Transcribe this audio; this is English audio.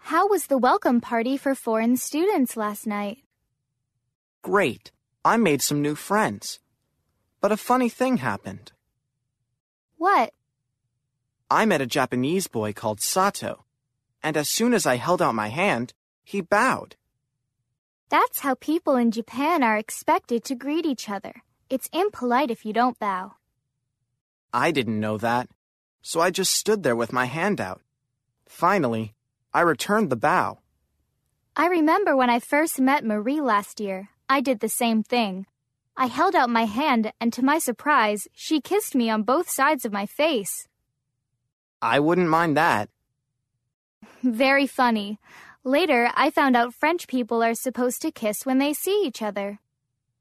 How was the welcome party for foreign students last night? Great. I made some new friends. But a funny thing happened. What? I met a Japanese boy called Sato, and as soon as I held out my hand, he bowed. That's how people in Japan are expected to greet each other. It's impolite if you don't bow. I didn't know that, so I just stood there with my hand out. Finally, I returned the bow. I remember when I first met Marie last year, I did the same thing. I held out my hand, and to my surprise, she kissed me on both sides of my face. I wouldn't mind that. Very funny. Later, I found out French people are supposed to kiss when they see each other.